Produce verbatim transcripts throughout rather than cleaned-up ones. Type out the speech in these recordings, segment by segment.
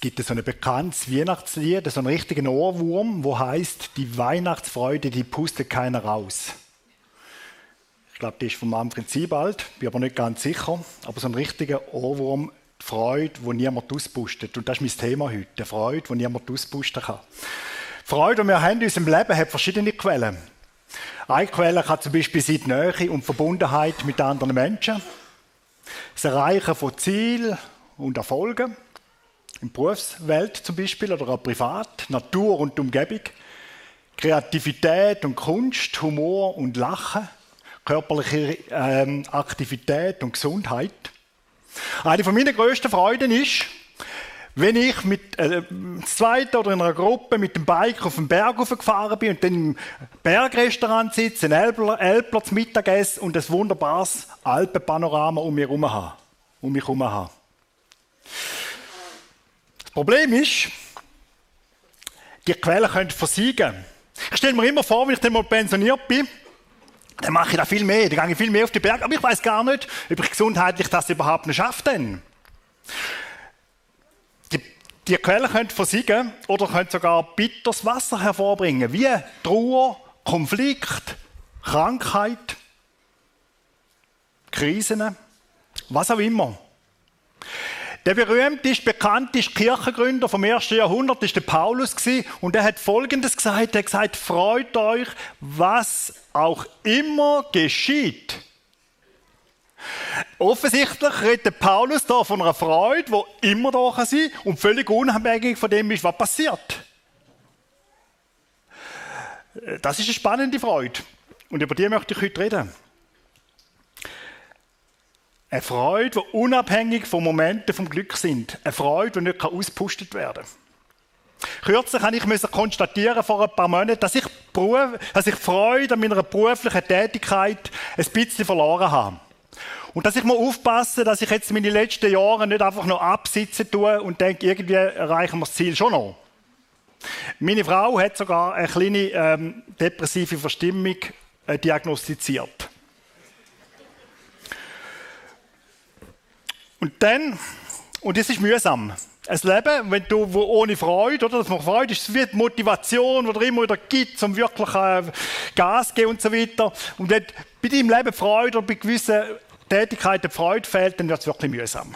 gibt so ein bekanntes Weihnachtslied, so einen richtigen Ohrwurm, wo heißt: Die Weihnachtsfreude, die pustet keiner raus. Ich glaube, die ist von Manfred Siebald, bin aber nicht ganz sicher. Aber so ein richtiger Ohrwurm, die Freude, die niemand auspustet. Und das ist mein Thema heute, die Freude, die niemand auspusten kann. Die Freude, die wir haben in unserem Leben, hat verschiedene Quellen. Eine Quelle kann zum Beispiel sein die Nähe und Verbundenheit mit anderen Menschen, das Erreichen von Zielen und Erfolgen, in der Berufswelt zum Beispiel oder auch privat, Natur und Umgebung, Kreativität und Kunst, Humor und Lachen, körperliche ähm, Aktivität und Gesundheit. Eine von meiner grössten Freuden ist, wenn ich mit äh, zweiten oder in einer Gruppe mit dem Bike auf den Berg hochgefahren bin und dann im Bergrestaurant sitze, einen Elbler, Elbler zum Mittagessen und ein wunderbares Alpenpanorama um mich herum habe. Um mich herum habe. Das Problem ist, die Quellen können versiegen. Ich stelle mir immer vor, wenn ich dann mal pensioniert bin, dann mache ich da viel mehr, dann gehe ich viel mehr auf die Berge, aber ich weiß gar nicht, ob ich gesundheitlich das überhaupt nicht schaffe. Denn. Die, die Quellen können versiegen oder können sogar bitteres Wasser hervorbringen, wie Trauer, Konflikt, Krankheit, Krisen, was auch immer. Der berühmteste, bekannteste Kirchengründer vom ersten Jahrhundert war der Paulus und er hat Folgendes gesagt: Er hat gesagt, freut euch, was auch immer geschieht. Offensichtlich redet Paulus da von einer Freude, die immer da sein kann und völlig unabhängig von dem ist, was passiert. Das ist eine spannende Freude und über die möchte ich heute reden. Eine Freude, die unabhängig von Momenten vom Glück sind. Eine Freude, die nicht auspustet werden kann. Kürzlich musste ich konstatieren, vor ein paar Monaten, dass ich, Beruf, dass ich Freude an meiner beruflichen Tätigkeit ein bisschen verloren habe. Und dass ich mal aufpasse, dass ich jetzt meine letzten Jahre nicht einfach noch absitzen tue und denke, irgendwie erreichen wir das Ziel schon noch. Meine Frau hat sogar eine kleine ähm, depressive Verstimmung äh, diagnostiziert. Und dann, und das ist mühsam, ein Leben, wenn du wo ohne Freude, oder, dass man Freude ist, es wird Motivation, die dir immer wieder gibt, um wirklich äh, Gas zu geben und so weiter. Und wenn bei deinem Leben Freude oder bei gewissen Tätigkeiten Freude fehlt, dann wird es wirklich mühsam.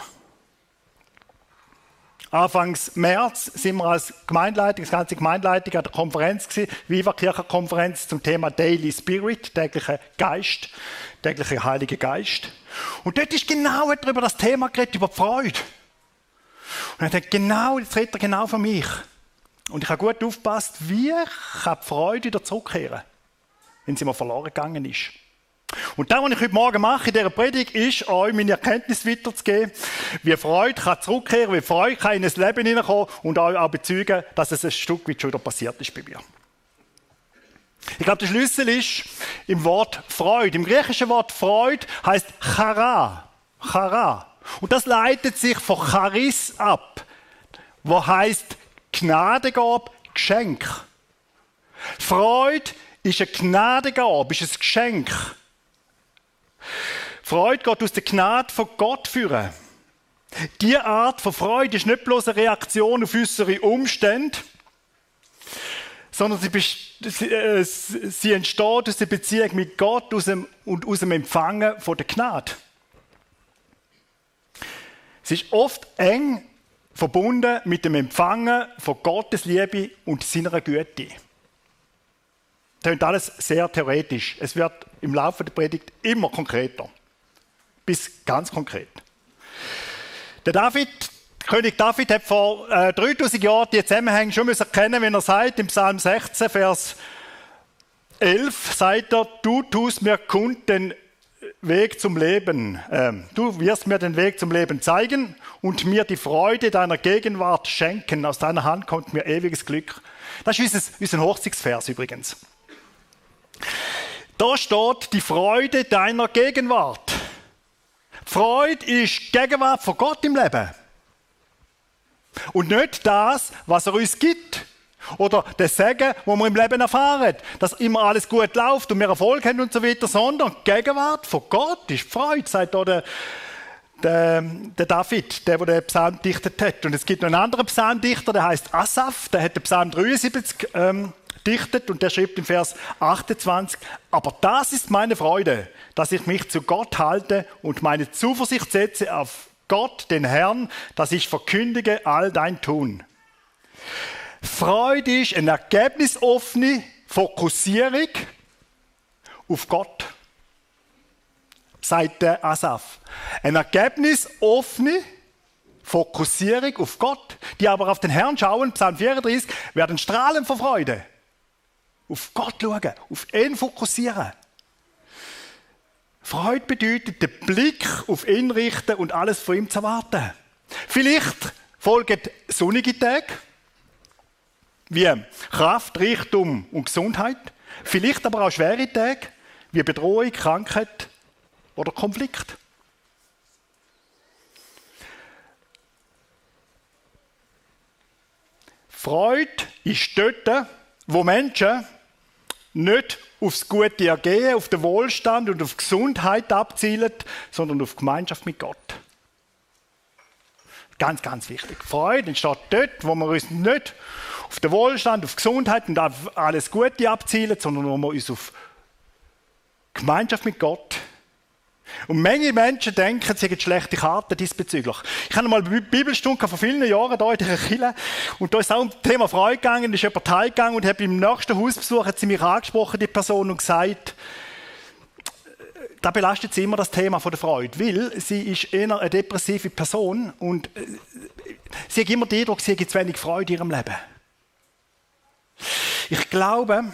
Anfangs März sind wir als Gemeindeleitung, das ganze Gemeindeleitung an der Konferenz gewesen, Viva Kirchenkonferenz zum Thema Daily Spirit, täglicher Geist, täglicher Heiliger Geist. Und dort ist genau darüber das Thema geredet, über die Freude. Und er hat genau, jetzt redet er genau von mich. Und ich habe gut aufgepasst, wie kann die Freude wieder zurückkehren, wenn sie mal verloren gegangen ist. Und das, was ich heute Morgen mache in dieser Predigt, ist, euch meine Erkenntnis weiterzugeben, wie Freude kann zurückkehren, wie Freude kann in ein Leben hineinkommen und euch auch bezeugen, dass es ein Stück weit schon wieder passiert ist bei mir. Ich glaube, der Schlüssel ist im Wort Freude. Im griechischen Wort Freude heißt Chara. Chara. Und das leitet sich von Charis ab, wo heißt Gnadengabe, Geschenk. Freude ist eine Gnadengabe, ist ein Geschenk. Freude geht aus der Gnade von Gott führen. Diese Art von Freude ist nicht bloß eine Reaktion auf äußere Umstände, sondern sie, sie, äh, sie entsteht aus der Beziehung mit Gott aus dem, und aus dem Empfangen von der Gnade. Sie ist oft eng verbunden mit dem Empfangen von Gottes Liebe und seiner Güte. Das klingt alles sehr theoretisch. Es wird im Laufe der Predigt immer konkreter. Bis ganz konkret. Der David, König David hat vor äh, dreitausend Jahren die Zusammenhänge schon müssen erkennen, wenn er sagt, im Psalm sechzehn, Vers elf, sagt er, du tust mir kund den Weg zum Leben. Ähm, du wirst mir den Weg zum Leben zeigen und mir die Freude deiner Gegenwart schenken. Aus deiner Hand kommt mir ewiges Glück. Das ist unser, unser Hochzeitsvers übrigens. Da steht die Freude deiner Gegenwart. Freude ist die Gegenwart von Gott im Leben. Und nicht das, was er uns gibt. Oder das Segen, das wir im Leben erfahren. Dass immer alles gut läuft und wir Erfolg haben und so weiter. Sondern die Gegenwart von Gott ist Freude, sagt da der, der, der David, der, der den Psalm gedichtet hat. Und es gibt noch einen anderen Psalmdichter, der heißt Asaf, der hat den Psalm dreiundsiebzig ähm, dichtet und der schreibt im Vers achtundzwanzig: Aber das ist meine Freude, dass ich mich zu Gott halte und meine Zuversicht setze auf Gott, den Herrn, dass ich verkündige all dein Tun. Freude ist eine ergebnisoffene Fokussierung auf Gott, sagt der Asaf. Eine ergebnisoffene Fokussierung auf Gott, die aber auf den Herrn schauen, Psalm vierunddreißig, werden strahlen vor Freude. Auf Gott schauen, auf ihn fokussieren. Freude bedeutet, den Blick auf ihn richten und alles von ihm zu erwarten. Vielleicht folgen sonnige Tage, wie Kraft, Reichtum und Gesundheit. Vielleicht aber auch schwere Tage, wie Bedrohung, Krankheit oder Konflikt. Freude ist dort, wo Menschen nicht aufs gute Ergehen, auf den Wohlstand und auf Gesundheit abzielen, sondern auf Gemeinschaft mit Gott. Ganz, ganz wichtig. Freude entsteht dort, wo wir uns nicht auf den Wohlstand, auf Gesundheit und auf alles Gute abzielen, sondern wo wir uns auf Gemeinschaft mit Gott. Und manche Menschen denken, sie haben schlechte Karten diesbezüglich. Ich habe mal eine Bibelstunde vor vielen Jahren hier in der Kirche und da ist auch um das Thema Freude gegangen, da ist jemand heimgegangen und hat beim nächsten Hausbesuch hat sie mich angesprochen, die Person, und gesagt, da belastet sie immer das Thema von der Freude, weil sie ist eher eine depressive Person und sie hat immer den Eindruck, sie hat zu wenig Freude in ihrem Leben. Ich glaube,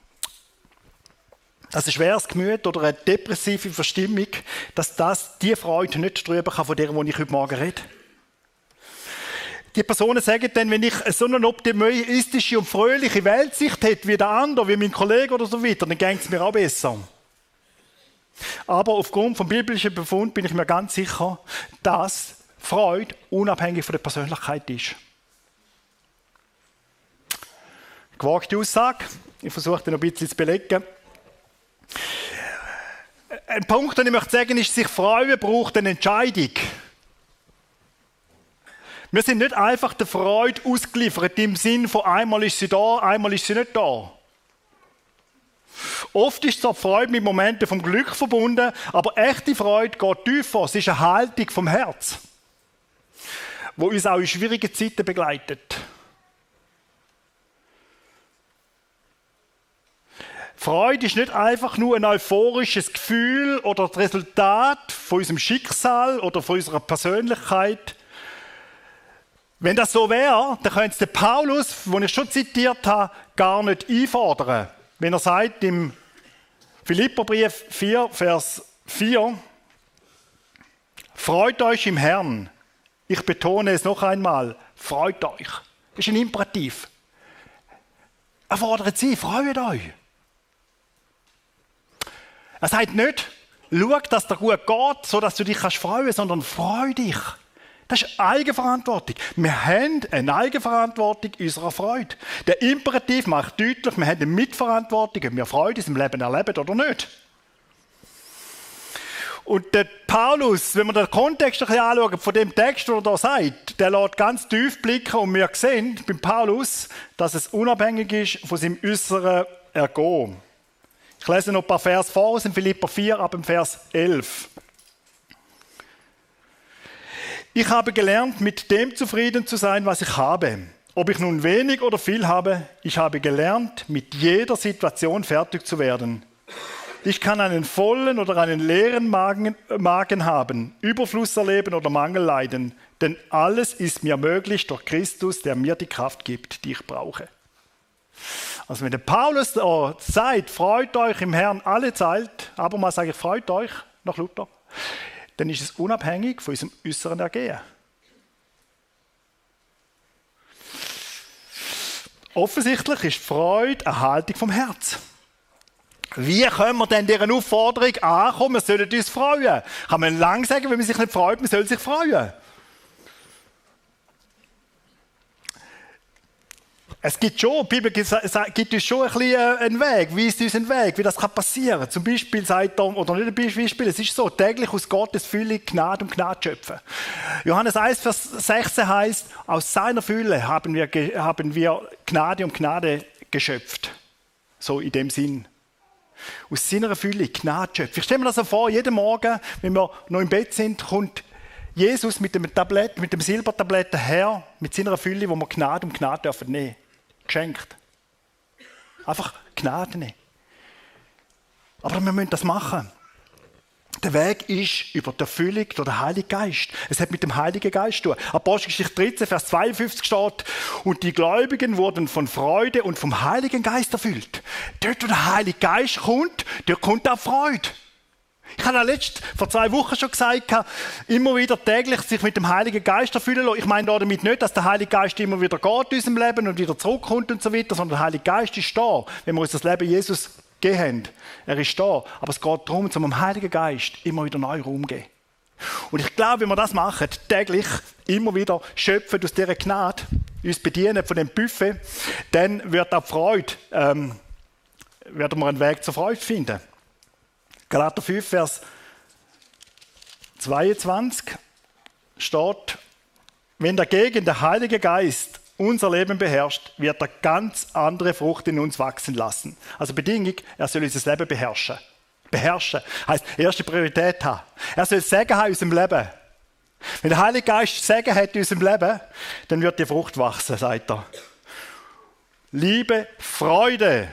dass ein schweres Gemüt oder eine depressive Verstimmung, dass das die Freude nicht drüber kann, von der, wo ich heute Morgen rede. Die Personen sagen dann, wenn ich so eine optimistische und fröhliche Weltsicht hätte wie der andere, wie mein Kollege oder so weiter, dann ging es mir auch besser. Aber aufgrund vom biblischen Befund bin ich mir ganz sicher, dass Freude unabhängig von der Persönlichkeit ist. Gewagte Aussage. Ich versuche den noch ein bisschen zu belegen. Ein Punkt, den ich möchte sagen, ist, sich freuen braucht eine Entscheidung. Wir sind nicht einfach der Freude ausgeliefert, im Sinn von einmal ist sie da, einmal ist sie nicht da. Oft ist so Freude mit Momenten vom Glück verbunden, aber echte Freude geht tiefer. Es ist eine Haltung vom Herz, die uns auch in schwierigen Zeiten begleitet. Freude ist nicht einfach nur ein euphorisches Gefühl oder das Resultat von unserem Schicksal oder von unserer Persönlichkeit. Wenn das so wäre, dann könnte es den Paulus, den ich schon zitiert habe, gar nicht einfordern. Wenn er sagt im Philipperbrief vier, Vers vier, freut euch im Herrn. Ich betone es noch einmal, freut euch. Das ist ein Imperativ. Er fordert sie, freut euch. Er sagt nicht, schau, dass dir gut geht, sodass du dich freuen kannst, sondern freu dich. Das ist Eigenverantwortung. Wir haben eine Eigenverantwortung unserer Freude. Der Imperativ macht deutlich, wir haben eine Mitverantwortung, ob wir Freude in unserem Leben erleben oder nicht. Und der Paulus, wenn wir den Kontext ein bisschen anschauen, von dem Text, den er da sagt, der lässt ganz tief blicken und wir sehen beim Paulus, dass es unabhängig ist von seinem äußeren Ergehen. Ich lese noch ein paar Vers vor aus dem Philipper vier, ab dem Vers elf. Ich habe gelernt, mit dem zufrieden zu sein, was ich habe. Ob ich nun wenig oder viel habe, ich habe gelernt, mit jeder Situation fertig zu werden. Ich kann einen vollen oder einen leeren Magen, Magen haben, Überfluss erleben oder Mangel leiden, denn alles ist mir möglich durch Christus, der mir die Kraft gibt, die ich brauche. Also wenn der Paulus oh, sagt, freut euch im Herrn alle Zeit, aber mal sage ich, freut euch nach Luther, dann ist es unabhängig von unserem äußeren Ergehen. Offensichtlich ist Freude eine Haltung vom Herz. Wie können wir denn dieser Aufforderung ankommen, wir sollen uns freuen? Kann man lang sagen, wenn man sich nicht freut, man soll sich freuen? Es gibt schon, die Bibel gibt uns schon ein bisschen einen Weg, weist uns einen Weg, wie das passieren kann. Zum Beispiel sagt er, oder nicht ein Beispiel, es ist so, täglich aus Gottes Fülle Gnade und Gnade schöpfen. Johannes eins, Vers sechzehn heißt, aus seiner Fülle haben wir, haben wir Gnade und Gnade geschöpft. So in dem Sinn. Aus seiner Fülle Gnade schöpfen. Ich stelle mir das so vor, jeden Morgen, wenn wir noch im Bett sind, kommt Jesus mit dem Tablett, mit dem Silbertablett her, mit seiner Fülle, wo wir Gnade und Gnade dürfen nehmen. Geschenkt. Einfach Gnade nehmen. Aber wir müssen das machen. Der Weg ist über die Erfüllung durch den Heiligen Geist. Es hat mit dem Heiligen Geist zu tun. Apostelgeschichte dreizehn, Vers zweiundfünfzig steht, und die Gläubigen wurden von Freude und vom Heiligen Geist erfüllt. Dort, wo der Heilige Geist kommt, dort kommt auch Freude. Ich habe ja letzt, vor zwei Wochen schon gesagt, immer wieder täglich sich mit dem Heiligen Geist erfüllen lassen. Ich meine damit nicht, dass der Heilige Geist immer wieder geht in unserem Leben und wieder zurückkommt und so weiter, sondern der Heilige Geist ist da, wenn wir uns das Leben Jesus gegeben haben. Er ist da. Aber es geht darum, zum dem Heiligen Geist immer wieder neu Raum geben. Und ich glaube, wenn wir das machen, täglich immer wieder schöpfen aus dieser Gnade, uns bedienen von dem Buffet, dann wird auch Freude, ähm, werden wir einen Weg zur Freude finden. Galater fünf, Vers zweiundzwanzig steht, wenn dagegen der Heilige Geist unser Leben beherrscht, wird er ganz andere Frucht in uns wachsen lassen. Also Bedingung, er soll unser Leben beherrschen. Beherrschen heisst erste Priorität haben. Er soll Segen haben in unserem Leben. Wenn der Heilige Geist Segen hat in unserem Leben, dann wird die Frucht wachsen, sagt er. Liebe, Freude,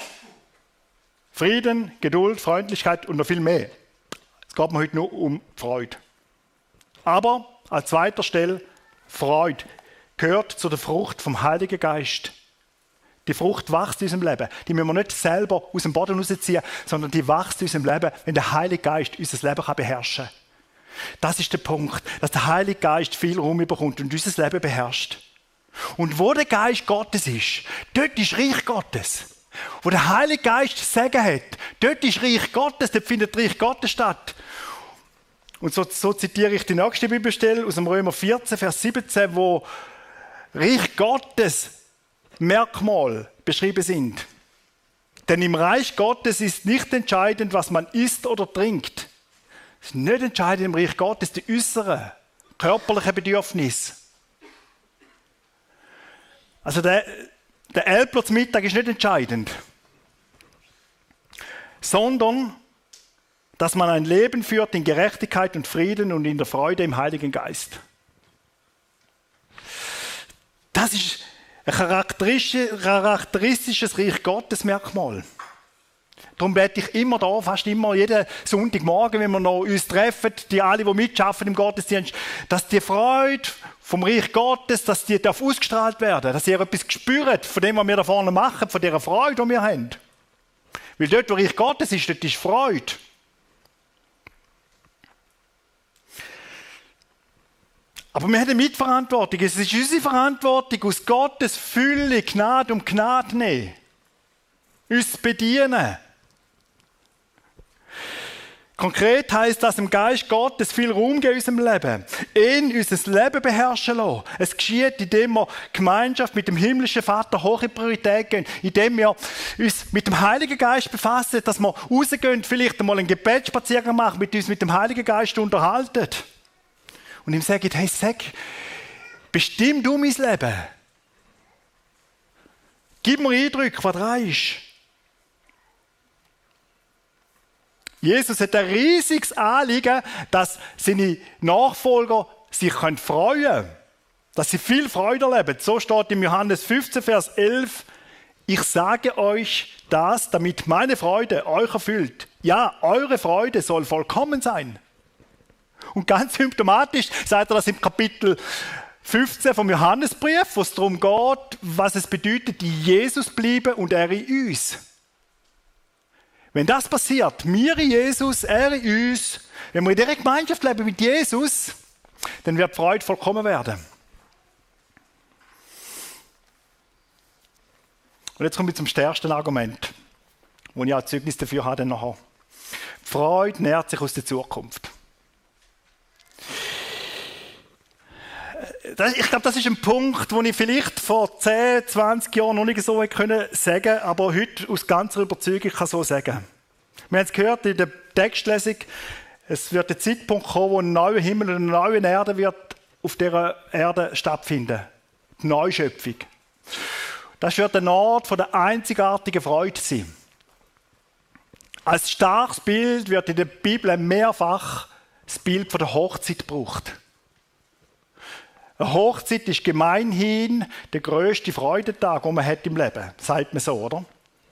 Frieden, Geduld, Freundlichkeit und noch viel mehr. Es geht mir heute nur um Freude. Aber an zweiter Stelle, Freude gehört zu der Frucht vom Heiligen Geist. Die Frucht wächst in unserem Leben. Die müssen wir nicht selber aus dem Boden rausziehen, sondern die wächst in unserem Leben, wenn der Heilige Geist unser Leben beherrschen kann. Das ist der Punkt, dass der Heilige Geist viel Raum bekommt und unser Leben beherrscht. Und wo der Geist Gottes ist, dort ist Reich Gottes. Wo der Heilige Geist Segen hat, dort ist Reich Gottes, dort findet Reich Gottes statt. Und so, so zitiere ich die nächste Bibelstelle aus dem Römer vierzehn, Vers siebzehn, wo Reich Gottes Merkmal beschrieben sind. Denn im Reich Gottes ist nicht entscheidend, was man isst oder trinkt. Es ist nicht entscheidend im Reich Gottes die äußeren, körperlichen Bedürfnisse. Also der, der Älpler zum Mittag ist nicht entscheidend, sondern dass man ein Leben führt in Gerechtigkeit und Frieden und in der Freude im Heiligen Geist. Das ist ein charakteristisches, charakteristisches Reich Gottes Merkmal. Darum bete ich immer da, fast immer, jeden Sonntagmorgen, wenn wir noch uns treffen, die alle, die mitschaffen im Gottesdienst, dass die Freude vom Reich Gottes, dass die darf ausgestrahlt werden, dass ihr etwas spürt von dem, was wir da vorne machen, von dieser Freude, die wir haben. Weil dort, wo Reich Gottes ist, dort ist Freude. Aber wir haben eine Mitverantwortung. Es ist unsere Verantwortung, aus Gottes Fülle Gnade um Gnade nehmen. Uns bedienen. Konkret heisst das, im Geist Gottes viel Raum geben in unserem Leben. Ihn unser Leben beherrschen lassen. Es geschieht, indem wir Gemeinschaft mit dem himmlischen Vater hohe Priorität geben. Indem wir uns mit dem Heiligen Geist befassen, dass wir rausgehen, vielleicht einmal einen Gebetsspaziergang machen, mit uns mit dem Heiligen Geist unterhalten. Und ihm sagen, hey, sag, bestimm du mein Leben. Gib mir Eindrücke, was dran ist. Jesus hat ein riesiges Anliegen, dass seine Nachfolger sich freuen können. Dass sie viel Freude erleben. So steht im Johannes fünfzehn, Vers elf, ich sage euch das, damit meine Freude euch erfüllt. Ja, eure Freude soll vollkommen sein. Und ganz symptomatisch sagt er das im Kapitel fünfzehn vom Johannesbrief, wo es darum geht, was es bedeutet, in Jesus bleiben und er in uns. Wenn das passiert, wir in Jesus, er in uns, wenn wir in dieser Gemeinschaft leben mit Jesus, dann wird die Freude vollkommen werden. Und jetzt kommen wir zum stärksten Argument, wo ich auch Zeugnis dafür habe. Nachher. Die Freude nährt sich aus der Zukunft. das, ich glaube, das ist ein Punkt, den ich vielleicht vor zehn, zwanzig Jahren noch nicht so hätte können sagen, aber heute aus ganzer Überzeugung kann so sagen. Wir haben es gehört in der Textlesung, es wird der Zeitpunkt kommen, wo ein neuer Himmel und eine neue Erde wird auf dieser Erde stattfinden. Die Neuschöpfung. Das wird ein Ort von der einzigartigen Freude sein. Als starkes Bild wird in der Bibel mehrfach das Bild von der Hochzeit gebraucht. Eine Hochzeit ist gemeinhin der grösste Freudentag, den man hat im Leben, sagt man so, oder?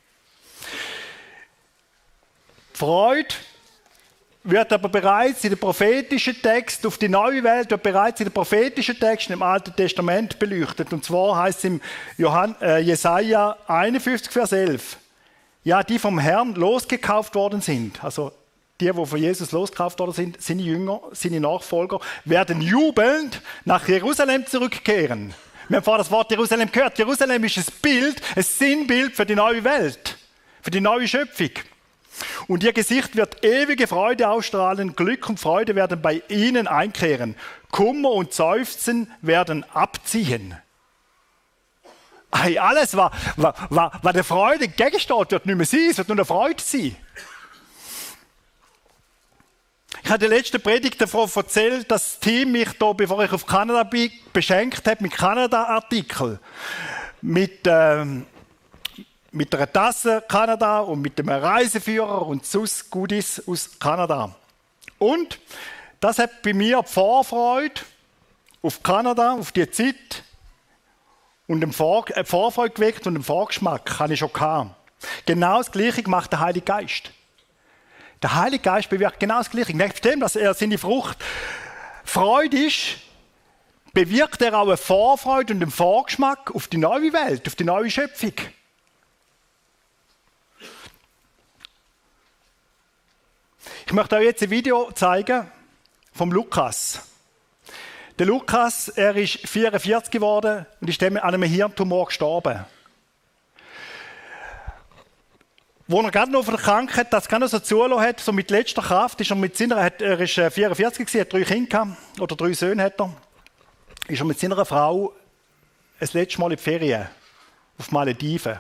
Die Freude wird aber bereits in den prophetischen Texten auf die neue Welt, wird bereits in den prophetischen Texten im Alten Testament beleuchtet. Und zwar heißt es im Johann, äh, Jesaja einundfünfzig, Vers elf. Ja, die vom Herrn losgekauft worden sind, also die, die von Jesus losgekauft worden sind, seine Jünger, seine Nachfolger, werden jubelnd nach Jerusalem zurückkehren. Wir haben vorhin das Wort Jerusalem gehört. Jerusalem ist ein Bild, ein Sinnbild für die neue Welt, für die neue Schöpfung. Und ihr Gesicht wird ewige Freude ausstrahlen, Glück und Freude werden bei ihnen einkehren. Kummer und Seufzen werden abziehen. Hey, alles, was, was, was, was der Freude entgegensteht, wird nicht mehr sein, es wird nur eine Freude sein. Ich habe in der letzten Predigt davon erzählt, dass das Team mich hier, bevor ich auf Kanada bin, beschenkt hat mit Kanada-Artikeln. Mit, ähm, mit einer Tasse Kanada und mit einem Reiseführer und sonst Goodies aus Kanada. Und das hat bei mir die Vorfreude auf Kanada, auf die Zeit und eine Vorfreude geweckt und einen Vorgeschmack habe ich schon gehabt. Genau das Gleiche macht der Heilige Geist. Der Heilige Geist bewirkt genau das Gleiche. Neben dem, dass er seine Frucht Freude ist, bewirkt er auch eine Vorfreude und einen Vorgeschmack auf die neue Welt, auf die neue Schöpfung. Ich möchte euch jetzt ein Video zeigen vom Lukas. Der Lukas, er ist vierundvierzig geworden und ist an einem Hirntumor gestorben. Wo er gerade noch von der Krankheit, das gerade noch so zulassen hat, so mit letzter Kraft, ist er mit seiner, er ist vierundvierzig gewesen, hat drei Kinder gehabt, oder drei Söhne hat er, ist er mit seiner Frau das letzte Mal in die Ferien auf Malediven.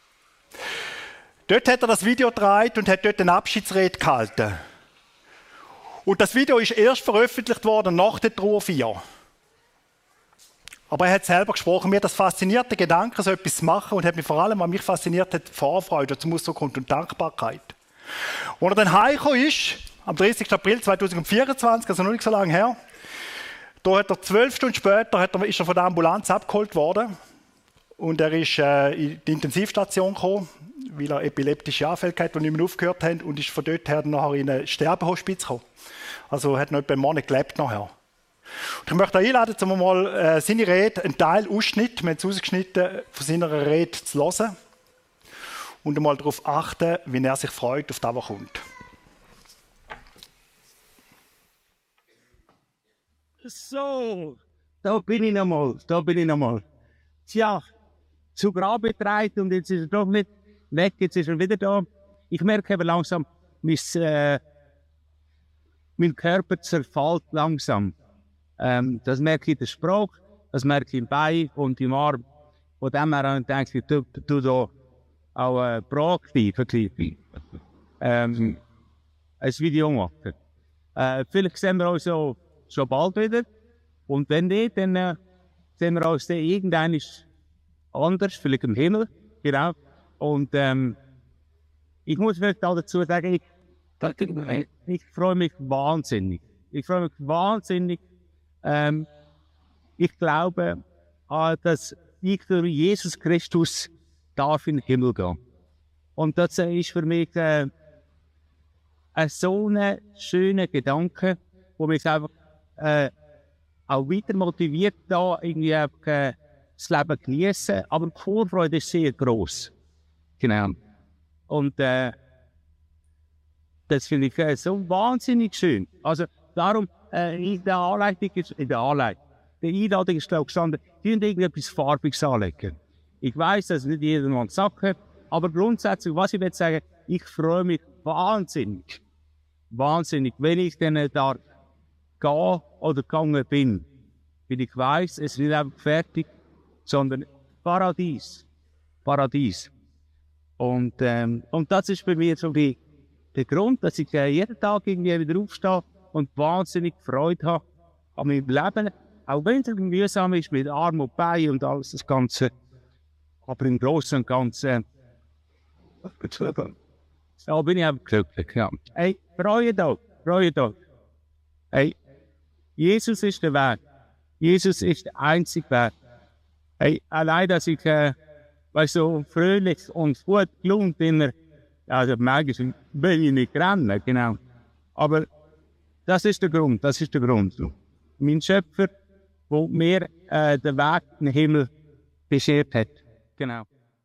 Dort hat er das Video gedreht und hat dort eine Abschiedsrede gehalten. Und das Video ist erst veröffentlicht worden nach der Trauerfeier. Aber er hat selber gesprochen, mir das faszinierte Gedanke, so etwas zu machen und hat mich vor allem, was mich fasziniert hat, Vorfreude zum Ausdruck kommt und Dankbarkeit. Als er dann heimgekommen ist, am dreißigsten April zweitausendvierundzwanzig, also noch nicht so lange her, da hat er zwölf Stunden später hat er, ist er von der Ambulanz abgeholt worden und er ist äh, in die Intensivstation gekommen, weil er epileptische Anfälle hatte, die nicht mehr aufgehört haben und ist von dort her nachher in ein Sterbehospiz gekommen. Also hat noch etwa einen Monat gelebt nachher. Und ich möchte euch einladen, um mal äh, seine Rede, einen Teil Ausschnitt, wir haben es ausgeschnitten, von seiner Rede zu hören und einmal darauf achten, wie er sich freut auf das, was kommt. So, da bin ich nochmal, da bin ich nochmal. Tja, zu Grabe getragen und jetzt ist er doch nicht weg, jetzt ist er wieder da. Ich merke eben langsam, mein, äh, mein Körper zerfällt langsam. Ähm, das merke ich in der Sprache, das merke ich im Bein und im Arm. Von dem her denke ich, du, du da auch äh, proaktiv ähm, ein Video machen. Äh, vielleicht sehen wir uns so schon bald wieder. Und wenn nicht, dann äh, sehen wir uns dann irgendwann anders, vielleicht im Himmel. Genau. Und ähm, ich muss vielleicht auch dazu sagen, ich, ich, ich freue mich wahnsinnig. Ich freue mich wahnsinnig. Ähm, ich glaube, äh, dass ich durch Jesus Christus darf in den Himmel gehen. Und das äh, ist für mich äh, ein so ein schöner Gedanke, wo mich einfach äh, auch weiter motiviert, da irgendwie äh, das Leben genießen. Aber die Vorfreude ist sehr gross. Genau. Und äh, das finde ich äh, so wahnsinnig schön. Also darum, äh, in der Anleitung ist, in der Anleitung, der Einladung ist glaube ich gestanden, die müssen irgendetwas Farbiges anlegen. Ich weiss, dass nicht jedermann gesagt hat, aber grundsätzlich, was ich will sagen, ich freue mich wahnsinnig, wahnsinnig, wenn ich dann da gehe oder gegangen bin. weil ich weiss, es ist nicht einfach fertig, sondern Paradies. Paradies. Und, ähm, und das ist bei mir so die, der Grund, dass ich äh, jeden Tag irgendwie wieder aufstehe und wahnsinnig Freude habe an meinem Leben. Auch wenn es mühsam ist mit Arm und Bein und alles das Ganze. Aber im Großen und Ganzen ja, bin ich einfach glücklich. Ja. Hey, freut euch, freut euch. Hey, Jesus ist der Weg. Jesus ist der einzige Weg. Hey, allein, dass ich äh, weißt, so fröhlich und gut gelaunt bin, also manchmal will ich nicht rennen, genau. Aber das ist der Grund, das ist der Grund. Mein Schöpfer, der mir äh, den Weg in den Himmel beschert hat. Genau.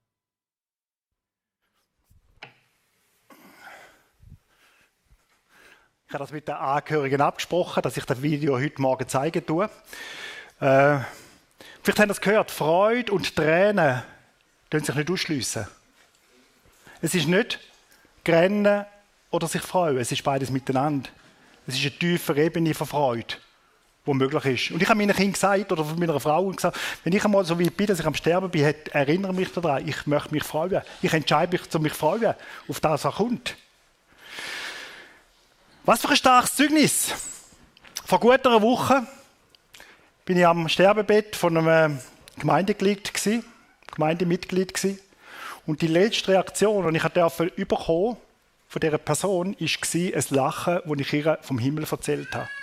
Ich habe das mit den Angehörigen abgesprochen, dass ich das Video heute Morgen zeigen tue. Äh, vielleicht haben Sie das gehört, Freude und Tränen können sich nicht ausschliessen. Es ist nicht Grennen oder sich freuen, es ist beides miteinander. Es ist eine tiefe Ebene von Freude, die möglich ist. Und ich habe meinen Kindern gesagt, oder meiner Frau gesagt, wenn ich einmal so wie ich bin, dass ich am Sterben bin, erinnere mich daran, ich möchte mich freuen. Ich entscheide mich, zu mich freuen, auf das, was kommt. Was für ein starkes Zeugnis. Vor gut einer Woche bin ich am Sterbebett von einem Gemeindemitglied gewesen, Gemeindemitglied gewesen. Und die letzte Reaktion, die ich durfte bekommen von dieser Person, war ein Lachen, das ich ihr vom Himmel erzählt habe.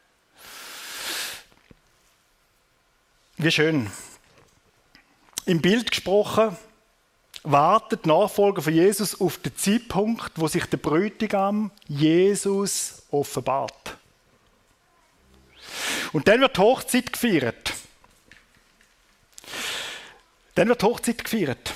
Wie schön. Im Bild gesprochen, wartet die Nachfolger von Jesus auf den Zeitpunkt, wo sich der Bräutigam Jesus offenbart. Und dann wird die Hochzeit gefeiert. Dann wird die Hochzeit gefeiert.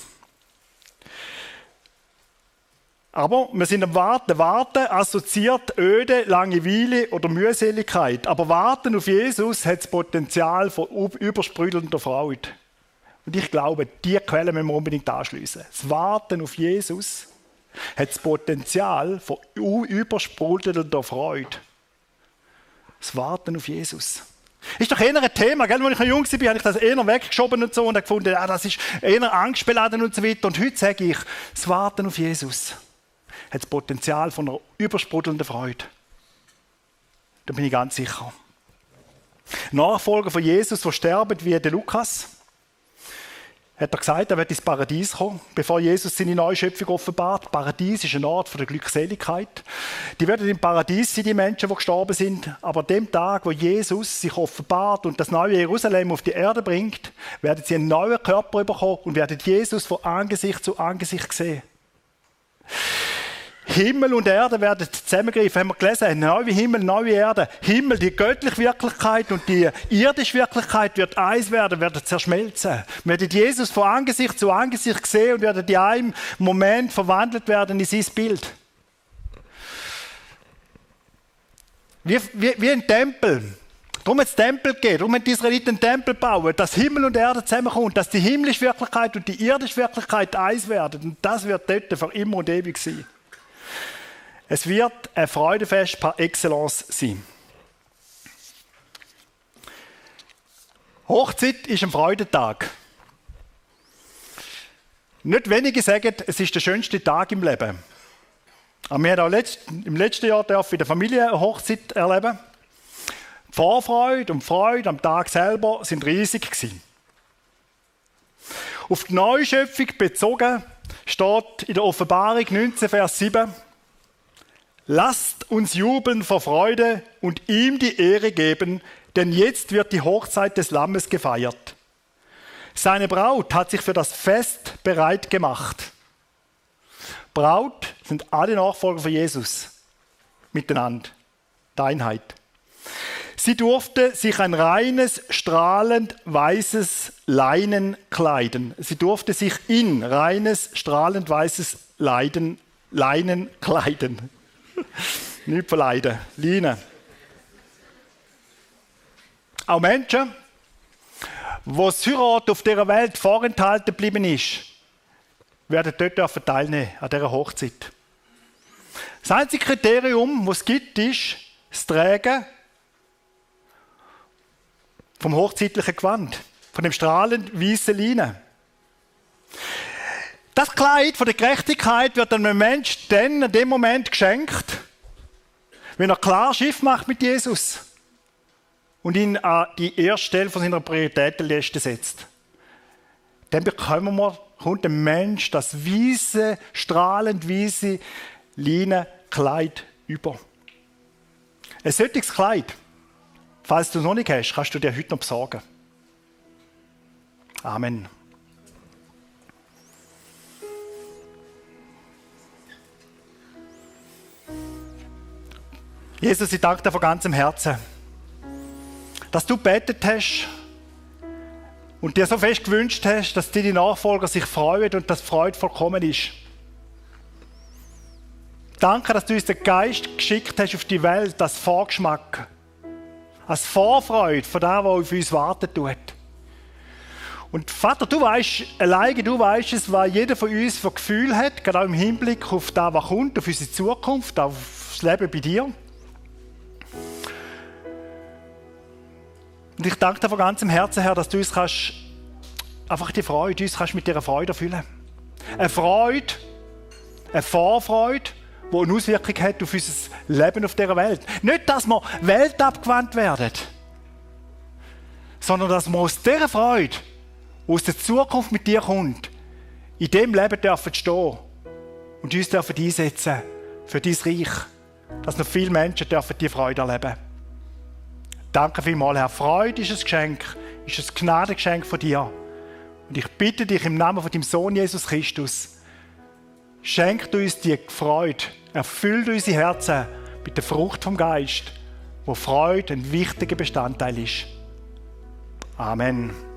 Aber wir sind am Warten. Warten assoziiert Öde, Langeweile oder Mühseligkeit. Aber Warten auf Jesus hat das Potenzial von übersprudelnder Freude. Und ich glaube, diese Quelle müssen wir unbedingt anschliessen. Das Warten auf Jesus hat das Potenzial von übersprudelnder Freude. Das Warten auf Jesus. Ist doch eher ein Thema, gell? Als ich noch jung war, habe ich das eher weggeschoben und so und habe gefunden, ah, das ist eher angstbeladen und so weiter. Und heute sage ich, das Warten auf Jesus hat das Potenzial von einer übersprudelnden Freude. Da bin ich ganz sicher. Nachfolger von Jesus, die sterben wie der Lukas, hat er gesagt, er wird ins Paradies kommen, bevor Jesus seine neue Schöpfung offenbart. Paradies ist ein Ort der Glückseligkeit. Die werden im Paradies sein, die Menschen, die gestorben sind. Aber an dem Tag, wo Jesus sich offenbart und das neue Jerusalem auf die Erde bringt, werden sie einen neuen Körper bekommen und werden Jesus von Angesicht zu Angesicht sehen. Himmel und Erde werden zusammengreifen, haben wir gelesen, neue Himmel, neue Erde. Himmel, die göttliche Wirklichkeit und die irdische Wirklichkeit wird eins werden, werden zerschmelzen. Wir werden Jesus von Angesicht zu Angesicht sehen und werden in einem Moment verwandelt werden in sein Bild. Wie, wie, wie ein Tempel. Darum hat es Tempel gegeben, darum haben die Israeliten einen Tempel bauen, dass Himmel und Erde zusammenkommen, dass die himmlische Wirklichkeit und die irdische Wirklichkeit eins werden. Und das wird dort für immer und ewig sein. Es wird ein Freudefest par excellence sein. Hochzeit ist ein Freudentag. Nicht wenige sagen, es ist der schönste Tag im Leben. Aber wir haben auch letzt, im letzten Jahr in der Familie eine Hochzeit erleben. Die Vorfreude und die Freude am Tag selber sind riesig gewesen. Auf die Neuschöpfung bezogen steht in der Offenbarung neunzehn, Vers sieben: Lasst uns jubeln vor Freude und ihm die Ehre geben, denn jetzt wird die Hochzeit des Lammes gefeiert. Seine Braut hat sich für das Fest bereit gemacht. Braut sind alle Nachfolger von Jesus miteinander, die Einheit. Sie durfte sich ein reines, strahlend weißes Leinen kleiden. Sie durfte sich in reines, strahlend weißes Leiden, Leinen kleiden. Nicht verleiden, Leinen. Auch Menschen, wo das Heirat auf dieser Welt vorenthalten geblieben ist, werden dort teilnehmen an dieser Hochzeit. Das einzige Kriterium, das es gibt, ist das Tragen vom hochzeitlichen Gewand, von dem strahlend weißen Leinen. Das Kleid von der Gerechtigkeit wird einem Menschen dann in dem Moment geschenkt, wenn er klar Schiff macht mit Jesus und ihn an die erste Stelle von seiner Prioritätenliste setzt. Dann bekommen wir, kommt dem Mensch das weiße, strahlend weiße Leinenkleid über. Ein solches Kleid, falls du es noch nicht hast, kannst du dir heute noch besorgen. Amen. Jesus, ich danke dir von ganzem Herzen, dass du gebetet hast und dir so fest gewünscht hast, dass die Nachfolger sich freuen und dass die Freude vollkommen ist. Danke, dass du uns den Geist geschickt hast auf die Welt, als Vorgeschmack, als Vorfreude von dem, was auf uns warten tut. Und Vater, du weißt, alleine du weißt es, was jeder von uns für Gefühl hat, gerade auch im Hinblick auf das, was kommt, auf unsere Zukunft, auf das Leben bei dir. Und ich danke dir von ganzem Herzen, Herr, dass du uns kannst, einfach die Freude, uns kannst mit dieser Freude erfüllen. Eine Freude, eine Vorfreude, die eine Auswirkung hat auf unser Leben auf dieser Welt. Nicht, dass wir weltabgewandt werden, sondern dass wir aus dieser Freude, die aus der Zukunft mit dir kommt, in dem Leben dürfen stehen und uns dürfen einsetzen für dein Reich, dass noch viele Menschen dürfen die Freude erleben. Danke vielmals, Herr. Freude ist ein Geschenk, ist ein Gnadengeschenk von dir. Und ich bitte dich im Namen von deinem Sohn Jesus Christus, schenkt uns die Freude, erfüllt unsere Herzen mit der Frucht vom Geist, wo Freude ein wichtiger Bestandteil ist. Amen.